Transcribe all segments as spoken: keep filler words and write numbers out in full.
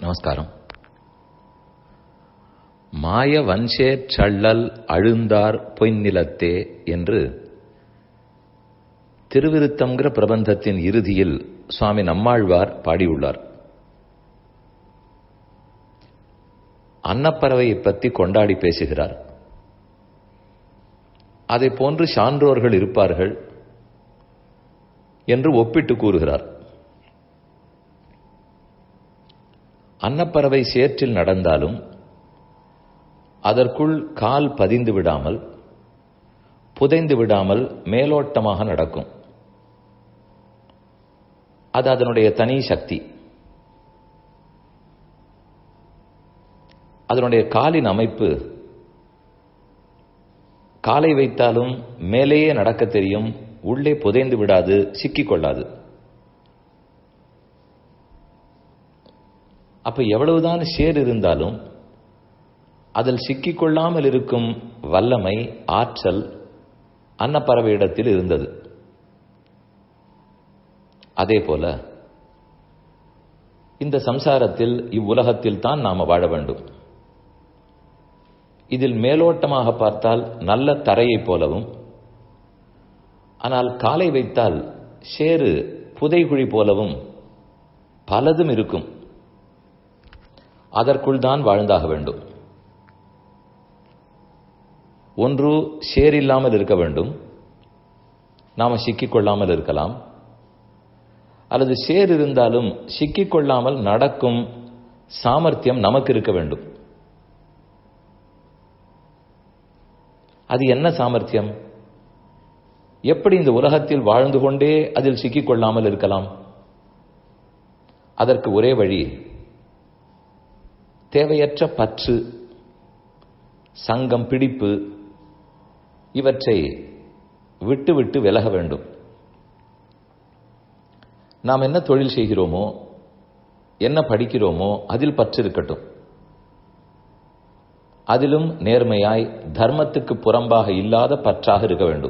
நமஸ்காரம். மாய வன்சேற் சள்ளல் அழுந்தார் பொய்நிலத்தே என்று திருவிருத்தம்ங்கிற பிரபந்தத்தின் இறுதியில் சுவாமி நம்மாழ்வார் பாடியுள்ளார். அன்னப்பறவையை பற்றி கொண்டாடி பேசுகிறார். அதை போன்று சான்றோர்கள் இருப்பார்கள் என்று ஒப்பிட்டு கூறுகிறார். அன்னப்பறவை சேற்றில் நடந்தாலும் அதற்குள் கால் பதிந்து விடாமல் புதைந்து விடாமல் மேலோட்டமாக நடக்கும். அது அதனுடைய தனி சக்தி. அதனுடைய காலின் அமைப்பு காலை வைத்தாலும் மேலேயே நடக்க தெரியும், உள்ளே புதைந்து விடாது, சிக்கிக்கொள்ளாது. அப்ப எவ்வளவுதான் சேர் இருந்தாலும் அதில் சிக்கிக்கொள்ளாமல் இருக்கும் வல்லமை, ஆற்றல் அன்னப்பறவையிடத்தில் இருந்தது. அதே போல இந்த சம்சாரத்தில், இவ்வுலகத்தில் தான் நாம வாழ வேண்டும். இதில் மேலோட்டமாக பார்த்தால் நல்ல தரையை போலவும், ஆனால் காலை வைத்தால் சேறு புதைகுழி போலவும் பலதும் இருக்கும். அதற்குள் தான் வாழ்ந்தாக வேண்டும். ஒன்று சேர் இல்லாமல் இருக்க வேண்டும், நாம சிக்கிக்கொள்ளாமல் இருக்கலாம். அல்லது சேர் இருந்தாலும் சிக்கிக்கொள்ளாமல் நடக்கும் சாமர்த்தியம் நமக்கு இருக்க வேண்டும். அது என்ன சாமர்த்தியம்? எப்படி இந்த உலகத்தில் வாழ்ந்து கொண்டே அதில் சிக்கிக்கொள்ளாமல் இருக்கலாம்? அதற்கு ஒரே வழி, தேவையற்ற பற்று, சங்கம், பிடிப்பு இவற்றை விட்டு விட்டு விலக வேண்டும். நாம் என்ன தொழில் செய்கிறோமோ, என்ன படிக்கிறோமோ அதில் பற்று இருக்கட்டும். அதிலும் நேர்மையாய், தர்மத்துக்கு புறம்பாக இல்லாத பற்றாக இருக்க வேண்டும்.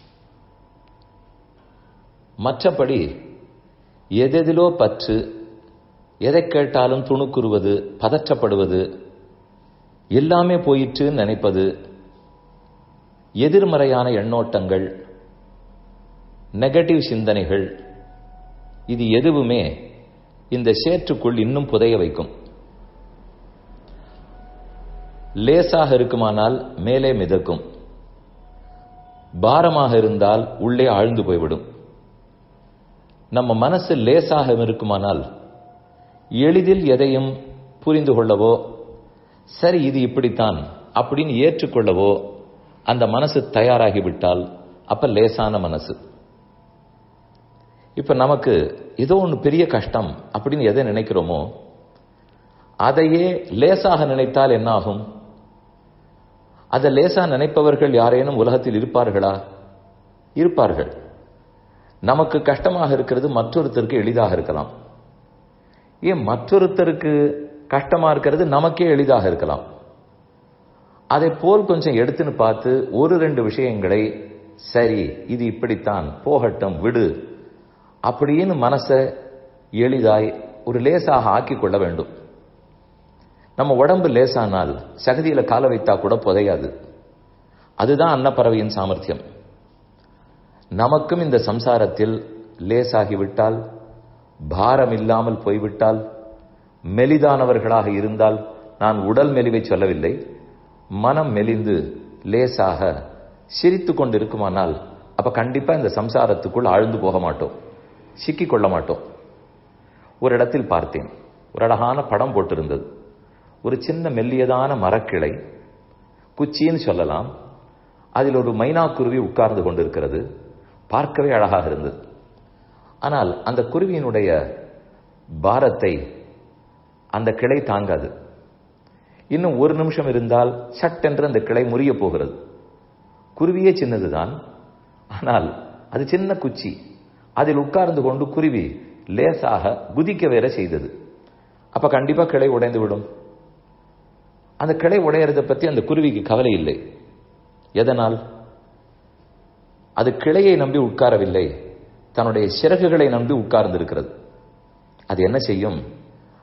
மற்றபடி எதெதிலோ பற்று, எதை கேட்டாலும் துணுக்குறுவது, பதற்றப்படுவது, எல்லாமே போயிற்றுன்னு நினைப்பது, எதிர்மறையான எண்ணோட்டங்கள், நெகட்டிவ் சிந்தனைகள், இது எதுவுமே இந்த சேற்றுக்குள் இன்னும் புதைய வைக்கும். லேசாக இருக்குமானால் மேலே மிதக்கும், பாரமாக இருந்தால் உள்ளே ஆழ்ந்து போய்விடும். நம்ம மனசு லேசாக இருக்குமானால் எளிதில் எதையும் புரிந்து கொள்ளவோ, சரி இது இப்படித்தான் அப்படின்னு ஏற்றுக்கொள்ளவோ அந்த மனசு தயாராகிவிட்டால் அப்ப லேசான மனசு. இப்ப நமக்கு ஏதோ ஒன்று பெரிய கஷ்டம் அப்படின்னு எதை நினைக்கிறோமோ அதையே லேசாக நினைத்தால் என்ன ஆகும்? அதை லேசா நினைப்பவர்கள் யாரேனும் உலகத்தில் இருப்பார்களா? இருப்பார்கள். நமக்கு கஷ்டமாக இருக்கிறது மற்றொருத்தருக்கு எளிதாக இருக்கலாம். ஏன் மற்றொருத்தருக்கு கஷ்டமா இருக்கிறது நமக்கே எளிதாக இருக்கலாம். அதை போல் கொஞ்சம் எடுத்துன்னு பார்த்து ஒரு ரெண்டு விஷயங்களை, சரி இது இப்படித்தான், போகட்டும், விடு அப்படின்னு மனசை எளிதாய் ஒரு லேசாக ஆக்கிக் கொள்ள வேண்டும். நம்ம உடம்பு லேசானால் சகதியில கால வைத்தா கூட புதையாது. அதுதான் அன்னப்பறவையின் சாமர்த்தியம். நமக்கும் இந்த சம்சாரத்தில் லேசாகிவிட்டால், பாரம் இல்லாமல் போய்விட்டால், மெலிதானவர்களாக இருந்தால், நான் உடல் மெலிவை சொல்லவில்லை, மனம் மெலிந்து லேசாக சிரித்து கொண்டு இருக்குமானால் அப்ப கண்டிப்பா இந்த சம்சாரத்துக்குள் ஆழ்ந்து போக மாட்டோம், சிக்கிக் கொள்ள மாட்டோம். ஒரு இடத்தில் பார்த்தேன், ஒரு அழகான படம் போட்டிருந்தது. ஒரு சின்ன மெல்லியதான மரக்கிளை, குச்சின்னு சொல்லலாம், அதில் ஒரு மைனாக்குருவி உட்கார்ந்து கொண்டிருக்கிறது. பார்க்கவே அழகாக இருந்தது. ஆனால் அந்த குருவியினுடைய பாரத்தை அந்த கிளை தாங்காது. இன்னும் ஒரு நிமிஷம் இருந்தால் சட்டென்று அந்த கிளை முறிய போகிறது. குருவியே சின்னதுதான், ஆனால் அது சின்ன குச்சி, அதில் உட்கார்ந்து கொண்டு குருவி லேசாக குதிக்க வேற செய்தது. அப்ப கண்டிப்பா கிளை உடைந்து விடும். அந்த கிளை உடையறதை பற்றி அந்த குருவிக்கு கவலை இல்லை. எதனால்? அது கிளையை நம்பி உட்காரவில்லை, தன்னுடைய சிறகுகளை நம்பி உட்கார்ந்து இருக்கிறது. அது என்ன செய்யும்?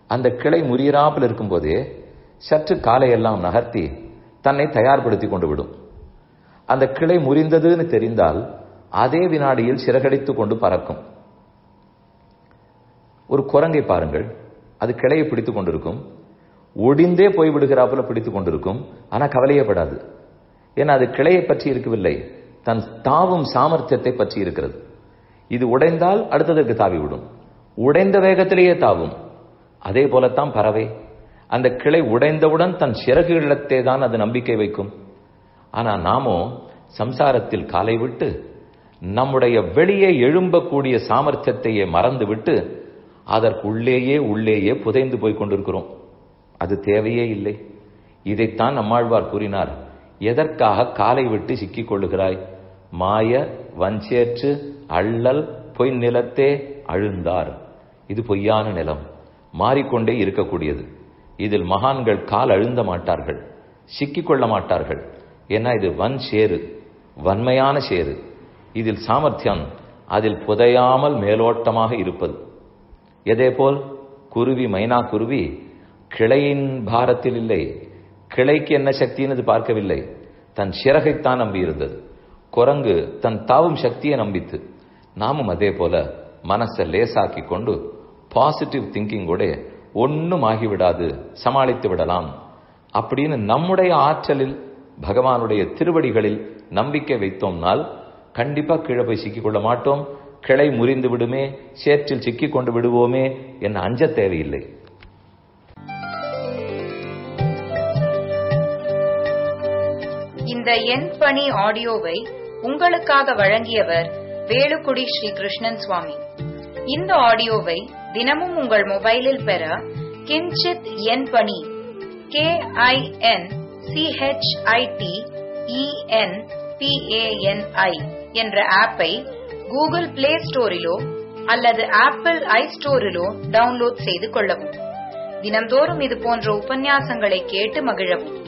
அந்த கிளை முறியறாப்பில் இருக்கும்போதே சற்று காலையெல்லாம் நகர்த்தி தன்னை தயார்படுத்தி கொண்டு விடும். அந்த கிளை முறிந்ததுன்னு தெரிந்தால் அதே வினாடியில் சிறகடித்து கொண்டு பறக்கும். ஒரு குரங்கை பாருங்கள், அது கிளையை பிடித்துக் கொண்டிருக்கும், ஒடிந்தே போய்விடுகிறாப்புல பிடித்துக் கொண்டிருக்கும். ஆனா கவலையப்படாது. ஏன்னா அது கிளையை பற்றி இருக்கவில்லை, தன் தாவும் சாமர்த்தியத்தை பற்றி இருக்கிறது. இது உடைந்தால் அடுத்ததற்கு தாவி விடும், உடைந்த வேகத்திலேயே தாவும். அதே போலத்தான் பறவை. அந்த கிளை உடைந்தவுடன் தன் சிறகுகளத்தே தான் அது நம்பிக்கை வைக்கும். ஆனா நாமோ சம்சாரத்தில் காலை விட்டு நம்முடைய வெளியே எழும்பக்கூடிய சாமர்த்தியத்தையே மறந்து விட்டு அதற்குள்ளேயே உள்ளேயே புதைந்து போய் கொண்டிருக்கிறோம். அது தேவையே இல்லை. இதைத்தான் நம்மாழ்வார் கூறினார், எதற்காக காலை விட்டு சிக்கிக் கொள்ளுகிறாய்? மாய வஞ்சேற்று அள்ளல் பொய் நிலத்தே அழுந்தார். இது பொய்யான நிலம், மாறிக்கொண்டே இருக்கக்கூடியது. இதில் மகான்கள் கால் அழுந்த மாட்டார்கள், சிக்கிக் கொள்ள மாட்டார்கள். ஏன்னா இது வன் சேரு, வன்மையான சேரு. இதில் சாமர்த்தியம் அதில் புதையாமல் மேலோட்டமாக இருப்பது. எதேபோல் குருவி, மைனா குருவி கிளையின் பாரத்தில் இல்லை, கிளைக்கு என்ன சக்தின்னு பார்க்கவில்லை, தன் சிறகைத்தான் நம்பியிருந்தது. குரங்கு தன் தாவும் சக்தியை நம்பித்து. நாமும் அதே போல மனசை லேசாக்கி கொண்டு பாசிட்டிவ் திங்கிங்கோட ஒன்னும் ஆகிவிடாது, சமாளித்து விடலாம் அப்படின்னு நம்முடைய ஆற்றலில் பகவானுடைய திருவடிகளில் நம்பிக்கை வைத்தோம்னால் கண்டிப்பா கீழே போய் சிக்கிக் கொள்ள மாட்டோம். கிளை முறிந்து விடுமே, சேற்றில் சிக்கிக் கொண்டு விடுவோமே என்ன அஞ்ச தேவையில்லை. இந்த என் பணி ஆடியோவை உங்களுக்காக வழங்கியவர் வேலுக்குடி ஸ்ரீ கிருஷ்ணன் சுவாமி. இந்த ஆடியோவை தினமும் உங்கள் மொபைலில் பெற கிஞ்சித் என் பணி கே ஐ என் சிஹெச்ஐடி இஎன் பிஏஎன்ஐ என்ற ஆப்பை கூகுள் பிளே ஸ்டோரிலோ அல்லது ஆப்பிள் ஐ ஸ்டோரிலோ டவுன்லோட் செய்து கொள்ளவும். தினந்தோறும் இது போன்ற உபன்யாசங்களை கேட்டு மகிழவும்.